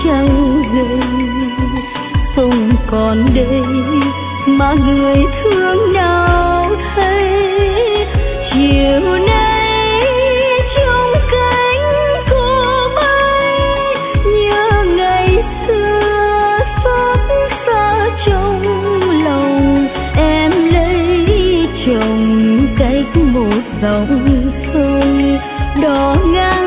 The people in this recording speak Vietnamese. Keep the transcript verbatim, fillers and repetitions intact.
trăng rừng. Không còn đây mà người thương nào thấy. Chiều nay trong cánh cô bay, nhớ ngày xưa xót xa trong lòng. Em lấy chồng cách một dòng sông đỏ ngang